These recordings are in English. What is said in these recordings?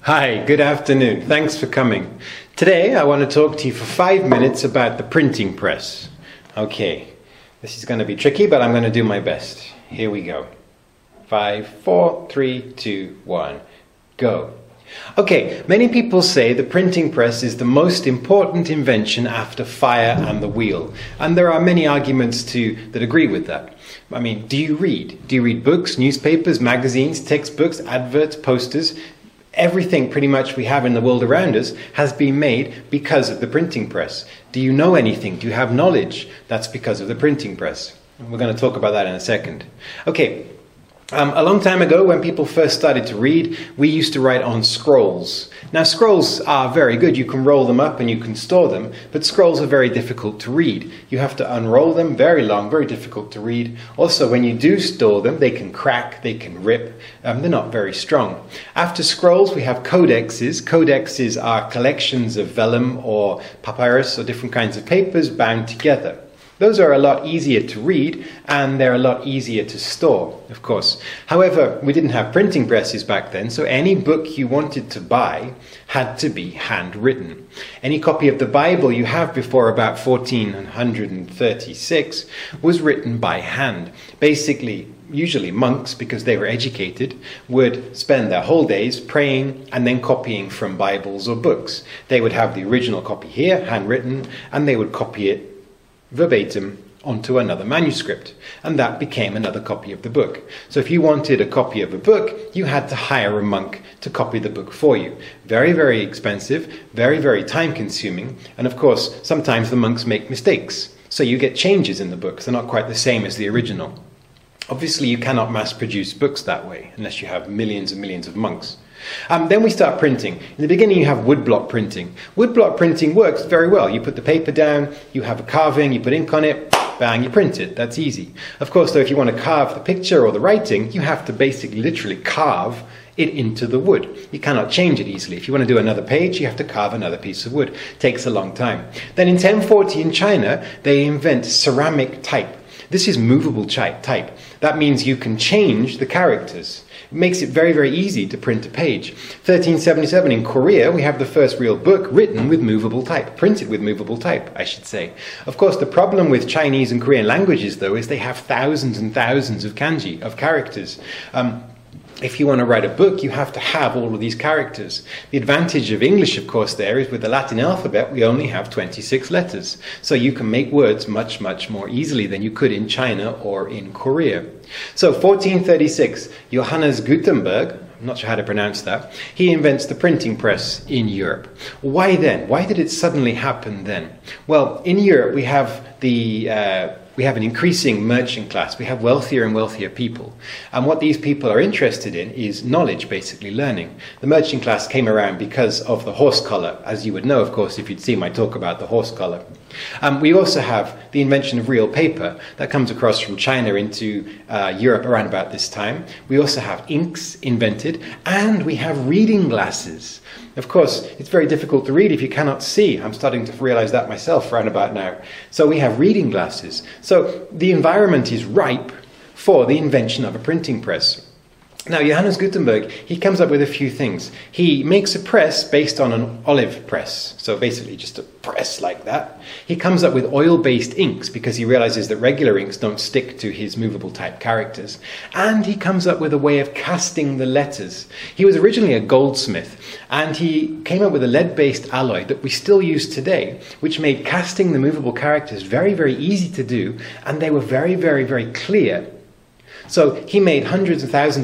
Hi, good afternoon. Thanks for coming. Today I want to talk to you for 5 minutes about the printing press. Okay, this is going to be tricky, but I'm going to do my best. Here we go. 5, 4, 3, 2, 1, go. Okay, many people say the printing press is the most important invention after fire and the wheel. And there are many arguments that agree with that. I mean, do you read? Do you read books, newspapers, magazines, textbooks, adverts, posters? Everything pretty much we have in the world around us has been made because of the printing press. Do you know anything? Do you have knowledge? That's because of the printing press. We're going to talk about that in a second. Okay. A long time ago, when people first started to read, we used to write on scrolls. Now, scrolls are very good. You can roll them up and you can store them, but scrolls are very difficult to read. You have to unroll them, very long, very difficult to read. Also, when you do store them, they can crack, they can rip. They're not very strong. After scrolls, we have codexes. Codexes are collections of vellum or papyrus or different kinds of papers bound together. Those are a lot easier to read, and they're a lot easier to store, of course. However, we didn't have printing presses back then, so any book you wanted to buy had to be handwritten. Any copy of the Bible you have before about 1436 was written by hand. Basically, usually monks, because they were educated, would spend their whole days praying and then copying from Bibles or books. They would have the original copy here, handwritten, and they would copy it verbatim onto another manuscript, and that became another copy of the book. So if you wanted a copy of a book, you had to hire a monk to copy the book for you. Very, very expensive, very, very time consuming, and of course sometimes the monks make mistakes, so you get changes in the books. They're not quite the same as the original. Obviously you cannot mass produce books that way unless you have millions and millions of monks. Then we start printing. In the beginning you have woodblock printing. Woodblock printing works very well. You put the paper down, you have a carving, you put ink on it, bang, you print it. That's easy. Of course, though, if you want to carve the picture or the writing, you have to basically literally carve it into the wood. You cannot change it easily. If you want to do another page, you have to carve another piece of wood. It takes a long time. Then in 1040 in China, they invent ceramic type. This is movable type. That means you can change the characters. It makes it very, very easy to print a page. 1377 in Korea, we have the first real book written with movable type, printed with movable type, I should say. Of course, the problem with Chinese and Korean languages, though, is they have thousands and thousands of kanji, of characters. If you want to write a book, you have to have all of these characters. The advantage of English, of course, there is with the Latin alphabet, we only have 26 letters. So you can make words much, much more easily than you could in China or in Korea. So 1436, Johannes Gutenberg, I'm not sure how to pronounce that, he invents the printing press in Europe. Why then? Why did it suddenly happen then? Well, in Europe we have an increasing merchant class. We have wealthier and wealthier people. And what these people are interested in is knowledge, basically learning. The merchant class came around because of the horse collar, as you would know, of course, if you'd seen my talk about the horse collar. We also have the invention of real paper that comes across from China into Europe around about this time. We also have inks invented, and we have reading glasses. Of course, it's very difficult to read if you cannot see. I'm starting to realize that myself around about now. So we have reading glasses. So the environment is ripe for the invention of a printing press. Now, Johannes Gutenberg, he comes up with a few things. He makes a press based on an olive press. So basically just a press like that. He comes up with oil-based inks because he realizes that regular inks don't stick to his movable type characters. And he comes up with a way of casting the letters. He was originally a goldsmith, and he came up with a lead-based alloy that we still use today, which made casting the movable characters very, very easy to do, and they were very, very, very clear. So he made hundreds or thousands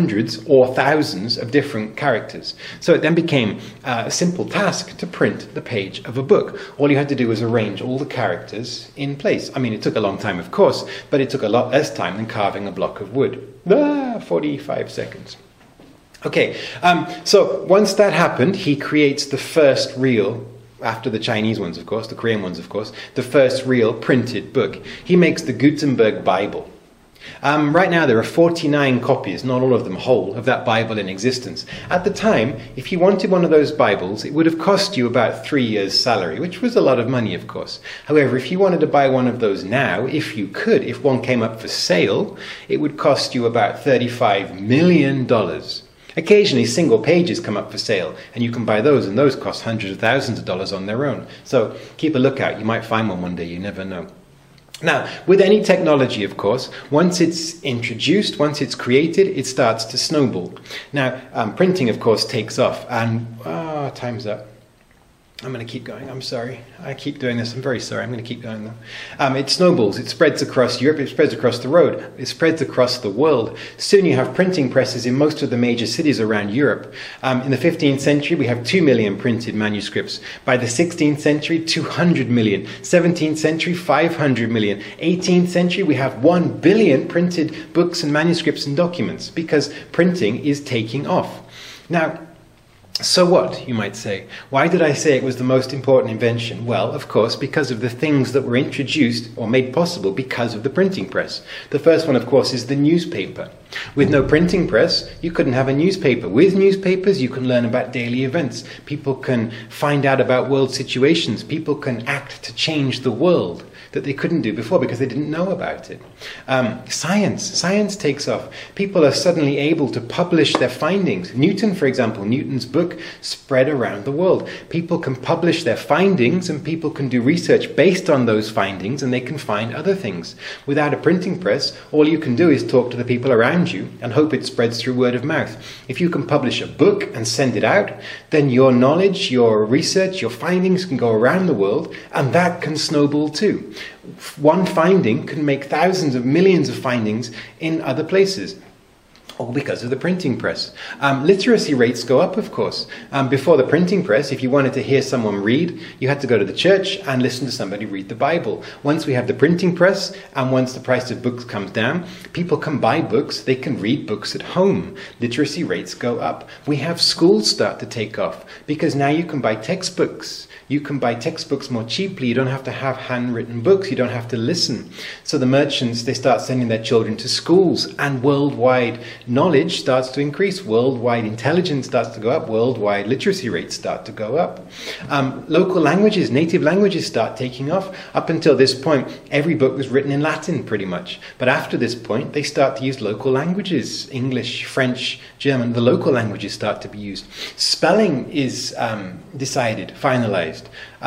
of different characters. So it then became a simple task to print the page of a book. All you had to do was arrange all the characters in place. I mean, it took a long time, of course, but it took a lot less time than carving a block of wood. 45 seconds. Okay, so once that happened, he creates the first real, after the Chinese ones, of course, the Korean ones, of course, the first real printed book. He makes the Gutenberg Bible. Right now there are 49 copies, not all of them whole, of that Bible in existence. At the time, if you wanted one of those Bibles, it would have cost you about 3 years' salary, which was a lot of money, of course. However, if you wanted to buy one of those now, if you could, if one came up for sale, it would cost you about $35 million. Occasionally single pages come up for sale, and you can buy those, and those cost hundreds of thousands of dollars on their own. So keep a lookout. You might find one day, you never know. Now, with any technology, of course, once it's introduced, once it's created, it starts to snowball. Now, printing, of course, takes off, and time's up. I'm going to keep going. I'm sorry. I keep doing this. I'm very sorry. I'm going to keep going though. It snowballs. It spreads across Europe. It spreads across the road. It spreads across the world. Soon you have printing presses in most of the major cities around Europe. In the 15th century, we have 2 million printed manuscripts. By the 16th century, 200 million. 17th century, 500 million. 18th century, we have 1 billion printed books and manuscripts and documents because printing is taking off. Now, so what, you might say? Why did I say it was the most important invention? Well, of course, because of the things that were introduced or made possible because of the printing press. The first one, of course, is the newspaper. With no printing press, you couldn't have a newspaper. With newspapers, you can learn about daily events. People can find out about world situations. People can act to change the world that they couldn't do before because they didn't know about it. Science takes off. People are suddenly able to publish their findings. Newton, for example, Newton's book spread around the world. People can publish their findings and people can do research based on those findings and they can find other things. Without a printing press, all you can do is talk to the people around you and hope it spreads through word of mouth. If you can publish a book and send it out, then your knowledge, your research, your findings can go around the world and that can snowball too. One finding can make thousands of millions of findings in other places, all because of the printing press. Literacy rates go up, of course. Before the printing press, if you wanted to hear someone read, you had to go to the church and listen to somebody read the Bible. Once we have the printing press, and once the price of books comes down, people can buy books, they can read books at home. Literacy rates go up. We have schools start to take off, because now you can buy textbooks. You can buy textbooks more cheaply. You don't have to have handwritten books. You don't have to listen. So the merchants, they start sending their children to schools, and worldwide knowledge starts to increase. Worldwide intelligence starts to go up. Worldwide literacy rates start to go up. Local languages, native languages start taking off. Up until this point, every book was written in Latin pretty much. But after this point, they start to use local languages. English, French, German, the local languages start to be used. Spelling is decided, finalized.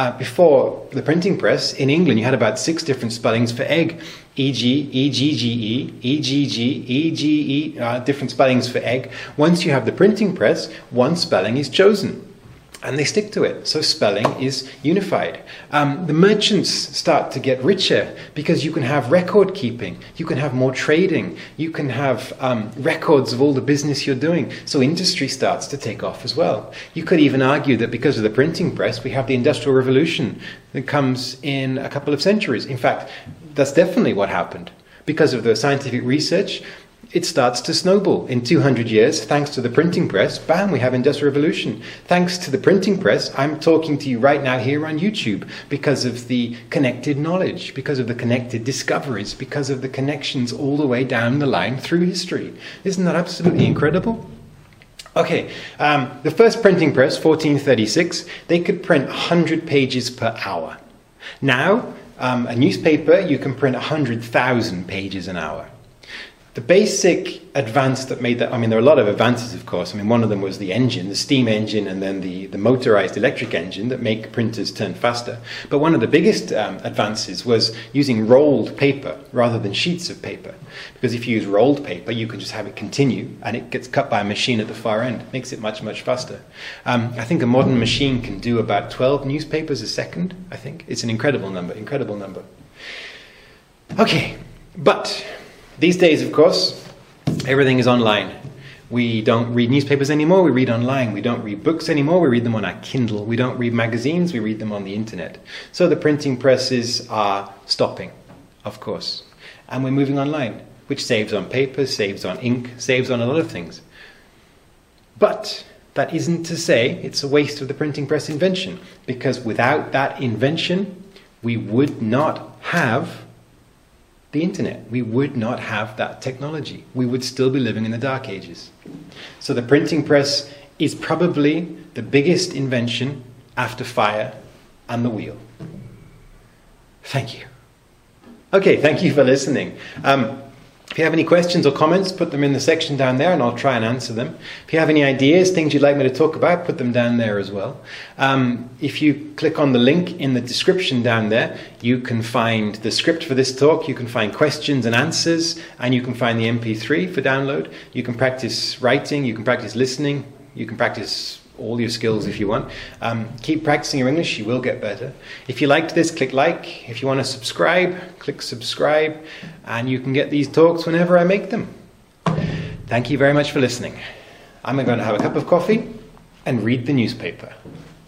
Before the printing press, in England, you had about 6 different spellings for egg. E.g., E.G.G.E., E.G.G., E.G.E., different spellings for egg. Once you have the printing press, one spelling is chosen. And they stick to it. So spelling is unified. The merchants start to get richer because you can have record keeping. You can have more trading. You can have records of all the business you're doing. So industry starts to take off as well. You could even argue that because of the printing press, we have the Industrial Revolution that comes in a couple of centuries. In fact, that's definitely what happened. Because of the scientific research, it starts to snowball. In 200 years, thanks to the printing press, bam, we have Industrial Revolution. Thanks to the printing press, I'm talking to you right now here on YouTube because of the connected knowledge, because of the connected discoveries, because of the connections all the way down the line through history. Isn't that absolutely incredible? Okay, the first printing press, 1436, they could print 100 pages per hour. Now, a newspaper, you can print 100,000 pages an hour. The basic advance that made that, I mean, there are a lot of advances, of course. I mean, one of them was the engine, the steam engine, and then the motorized electric engine that make printers turn faster. But one of the biggest advances was using rolled paper rather than sheets of paper. Because if you use rolled paper, you can just have it continue, and it gets cut by a machine at the far end. It makes it much, much faster. I think a modern machine can do about 12 newspapers a second, I think. It's an incredible number, incredible number. Okay, but these days, of course, everything is online. We don't read newspapers anymore, we read online. We don't read books anymore, we read them on our Kindle. We don't read magazines, we read them on the internet. So the printing presses are stopping, of course. And we're moving online, which saves on paper, saves on ink, saves on a lot of things. But that isn't to say it's a waste of the printing press invention, because without that invention, we would not have the internet. We would not have that technology. We would still be living in the Dark Ages. So the printing press is probably the biggest invention after fire and the wheel. Thank you. Okay, thank you for listening. If you have any questions or comments, put them in the section down there and I'll try and answer them. If you have any ideas, things you'd like me to talk about, put them down there as well. If you click on the link in the description down there, you can find the script for this talk, you can find questions and answers, and you can find the MP3 for download. You can practice writing, you can practice listening, you can practice all your skills if you want. Keep practicing your English, you will get better. If you liked this, click like. If you want to subscribe, click subscribe, and you can get these talks whenever I make them. Thank you very much for listening. I'm going to have a cup of coffee and read the newspaper.